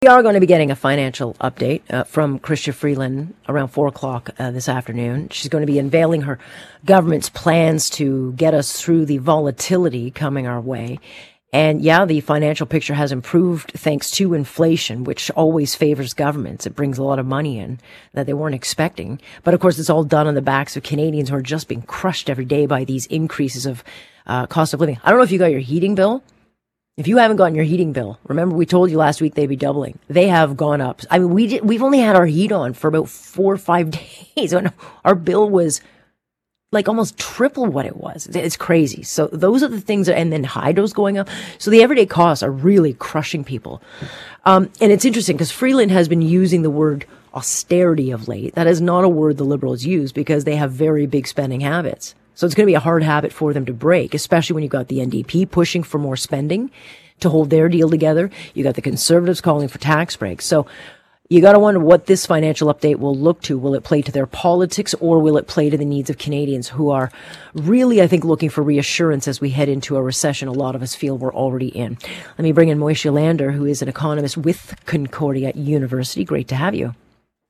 We are going to be getting a financial update from Chrystia Freeland around 4 o'clock this afternoon. She's going to be unveiling her government's plans to get us through the volatility coming our way. And yeah, the financial picture has improved thanks to inflation, which always favors governments. It brings a lot of money in that they weren't expecting. But of course, it's all done on the backs of Canadians who are just being crushed every day by these increases of cost of living. I don't know if you got your heating bill. If you haven't gotten your heating bill, remember we told you last week they'd be doubling. They have gone up. I mean, we've only had our heat on for about 4 or 5 days. Our bill was like almost triple what it was. It's crazy. So those are the things, and then hydro's going up. So the everyday costs are really crushing people. And it's interesting because Freeland has been using the word austerity of late. That is not a word the Liberals use because they have very big spending habits. So it's going to be a hard habit for them to break, especially when you've got the NDP pushing for more spending to hold their deal together. You got the Conservatives calling for tax breaks. So you got to wonder what this financial update will look to. Will it play to their politics, or will it play to the needs of Canadians who are really, I think, looking for reassurance as we head into a recession a lot of us feel we're already in? Let me bring in Moishe Lander, who is an economist with Concordia University. Great to have you.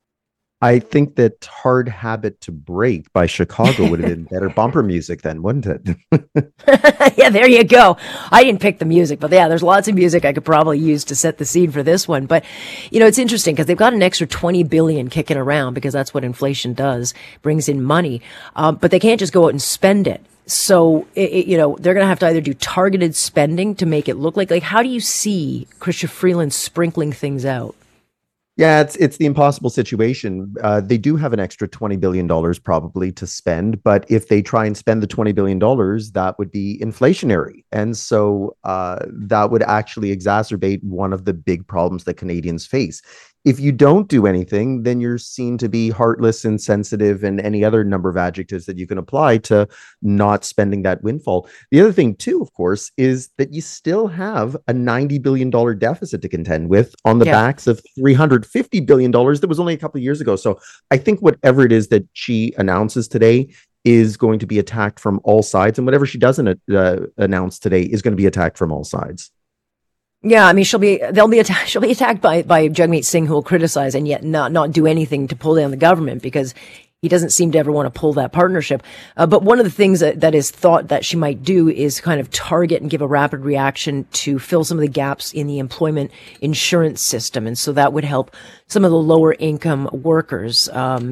I think that Hard Habit to Break by Chicago would have been better bumper music then, wouldn't it? Yeah, there you go. I didn't pick the music, but yeah, there's lots of music I could probably use to set the scene for this one. But, you know, it's interesting because they've got an extra $20 billion kicking around because that's what inflation does, brings in money. But they can't just go out and spend it. So, you know, they're going to have to either do targeted spending to make it look like how do you see Chrystia Freeland sprinkling things out? Yeah, it's the impossible situation. They do have an extra $20 billion probably to spend, but if they try and spend the $20 billion, that would be inflationary. And so that would actually exacerbate one of the big problems that Canadians face. If you don't do anything, then you're seen to be heartless, insensitive, and any other number of adjectives that you can apply to not spending that windfall. The other thing, too, of course, is that you still have a $90 billion deficit to contend with on the backs of $350 billion that was only a couple of years ago. So I think whatever it is that she announces today is going to be attacked from all sides. And whatever she doesn't announce today is going to be attacked from all sides. Yeah, I mean, she'll be attacked by Jagmeet Singh, who will criticize and yet not do anything to pull down the government because he doesn't seem to ever want to pull that partnership. But one of the things that is thought that she might do is kind of target and give a rapid reaction to fill some of the gaps in the employment insurance system. And so that would help some of the lower income workers,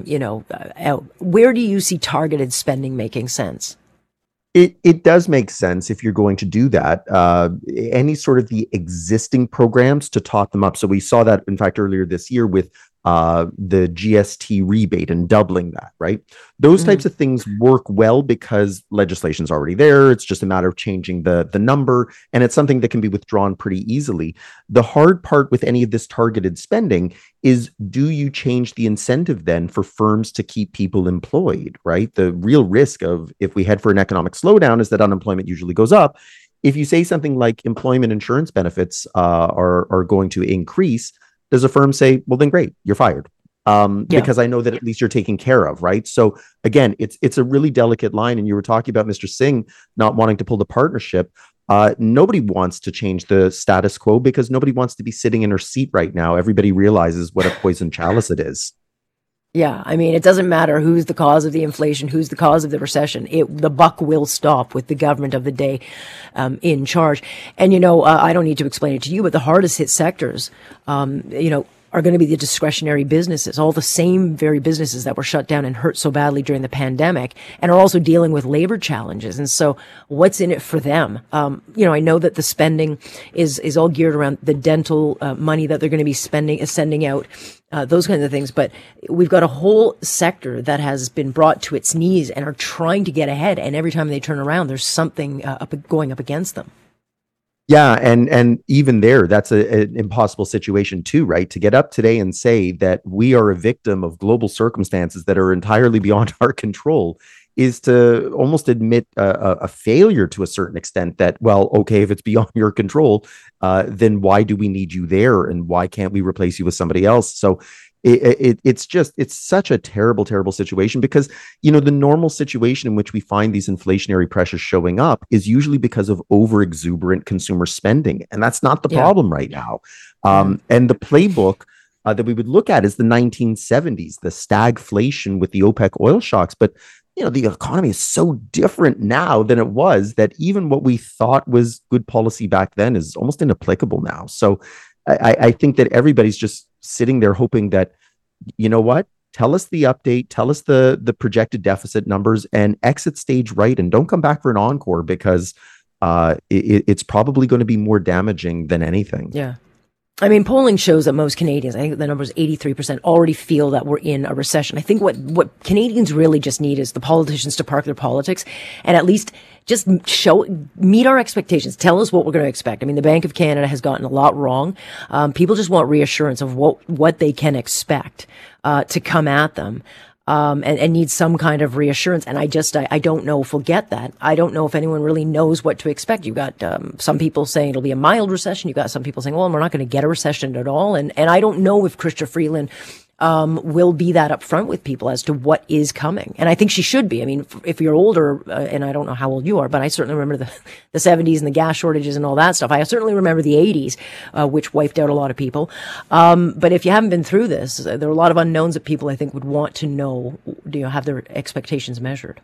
out. Where do you see targeted spending making sense? It does make sense if you're going to do that. Any sort of the existing programs to top them up. So we saw that, in fact, earlier this year with the GST rebate and doubling that, right? Those types of things work well because legislation's already there. It's just a matter of changing the number, and it's something that can be withdrawn pretty easily. The hard part with any of this targeted spending is, do you change the incentive then for firms to keep people employed, right? The real risk of if we head for an economic slowdown is that unemployment usually goes up. If you say something like employment insurance benefits are going to increase, does a firm say, well, then great, you're fired? Because I know that at least you're taken care of, right? So again, it's a really delicate line. And you were talking about Mr. Singh not wanting to pull the partnership. Nobody wants to change the status quo because nobody wants to be sitting in her seat right now. Everybody realizes what a poison chalice it is. Yeah, I mean, it doesn't matter who's the cause of the inflation, who's the cause of the recession. The buck will stop with the government of the day in charge. And, I don't need to explain it to you, but the hardest hit sectors, are going to be the discretionary businesses, all the same very businesses that were shut down and hurt so badly during the pandemic and are also dealing with labor challenges. And so what's in it for them? I know that the spending is all geared around the dental money that they're going to be sending out, those kinds of things. But we've got a whole sector that has been brought to its knees and are trying to get ahead. And every time they turn around, there's something going up against them. Yeah, and even there, that's an impossible situation too, right? To get up today and say that we are a victim of global circumstances that are entirely beyond our control is to almost admit a failure to a certain extent that, well, okay, if it's beyond your control, then why do we need you there? And why can't we replace you with somebody else? So It's such a terrible situation because, the normal situation in which we find these inflationary pressures showing up is usually because of over exuberant consumer spending. And that's not the problem right now. And the playbook that we would look at is the 1970s, the stagflation with the OPEC oil shocks. But, the economy is so different now than it was that even what we thought was good policy back then is almost inapplicable now. So I think that everybody's just sitting there hoping that, you know what, tell us the update, tell us the projected deficit numbers and exit stage right. And don't come back for an encore because it's probably going to be more damaging than anything. Yeah. I mean, polling shows that most Canadians, I think the number is 83%, already feel that we're in a recession. I think what Canadians really just need is the politicians to park their politics and at least just meet our expectations. Tell us what we're going to expect. I mean, the Bank of Canada has gotten a lot wrong. People just want reassurance of what they can expect to come at them. And need some kind of reassurance. And I don't know if we'll get that. I don't know if anyone really knows what to expect. You've got some people saying it'll be a mild recession. You've got some people saying, well, we're not going to get a recession at all. And I don't know if Chrystia Freeland will be that upfront with people as to what is coming. And I think she should be. I mean, if you're older, and I don't know how old you are, but I certainly remember the 70s and the gas shortages and all that stuff. I certainly remember the 80s, which wiped out a lot of people. But if you haven't been through this, there are a lot of unknowns that people, I think, would want to know, have their expectations measured.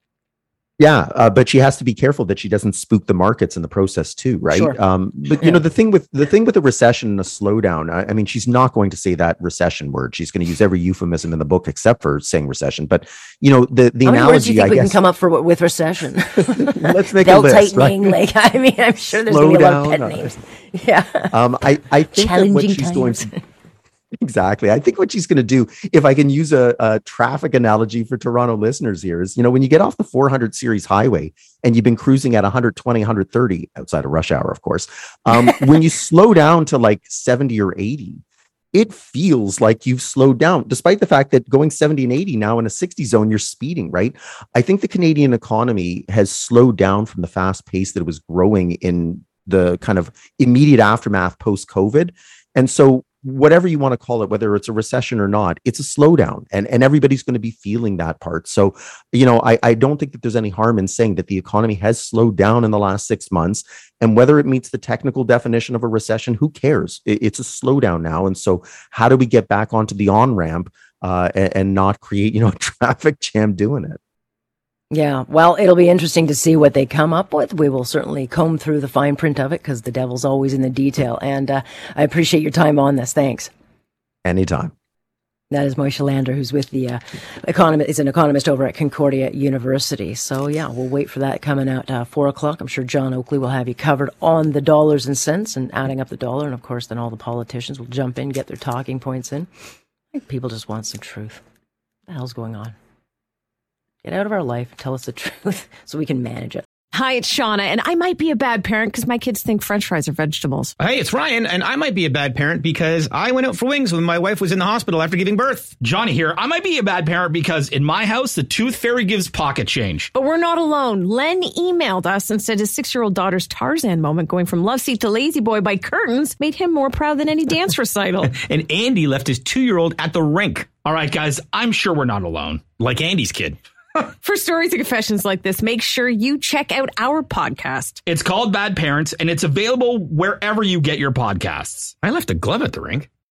Yeah, but she has to be careful that she doesn't spook the markets in the process too, right? Sure. But the thing with a recession and a slowdown, I mean, she's not going to say that recession word. She's going to use every euphemism in the book except for saying recession. But the how many analogy, words do you think we can come up with recession? Let's make Belt a list, tightening, right? I mean, I'm sure there's going to be a lot of pet names. Yeah. I think that what she's times. going to. Exactly. I think what she's going to do, if I can use a traffic analogy for Toronto listeners here, is, when you get off the 400 series highway and you've been cruising at 120, 130 outside of rush hour, of course, when you slow down to like 70 or 80, it feels like you've slowed down, despite the fact that going 70 and 80 now in a 60 zone, you're speeding, right? I think the Canadian economy has slowed down from the fast pace that it was growing in the kind of immediate aftermath post-COVID. And so whatever you want to call it, whether it's a recession or not, it's a slowdown and everybody's going to be feeling that part. So, I don't think that there's any harm in saying that the economy has slowed down in the last 6 months, and whether it meets the technical definition of a recession, who cares? It's a slowdown now. And so how do we get back onto the on-ramp and not create, a traffic jam doing it? Yeah, well, it'll be interesting to see what they come up with. We will certainly comb through the fine print of it because the devil's always in the detail. And I appreciate your time on this. Thanks. Anytime. That is Moishe Lander, who's with the economist, is an economist over at Concordia University. So yeah, we'll wait for that coming out 4:00. I'm sure John Oakley will have you covered on the dollars and cents and adding up the dollar. And of course, then all the politicians will jump in, get their talking points in. I think people just want some truth. What the hell's going on? Get out of our life and tell us the truth so we can manage it. Hi, it's Shauna, and I might be a bad parent because my kids think French fries are vegetables. Hey, it's Ryan, and I might be a bad parent because I went out for wings when my wife was in the hospital after giving birth. Johnny here. I might be a bad parent because in my house, the tooth fairy gives pocket change. But we're not alone. Len emailed us and said his 6-year-old daughter's Tarzan moment going from love seat to lazy boy by curtains made him more proud than any dance recital. And Andy left his 2-year-old at the rink. All right, guys, I'm sure we're not alone. Like Andy's kid. For stories and confessions like this, make sure you check out our podcast. It's called Bad Parents, and it's available wherever you get your podcasts. I left a glove at the rink.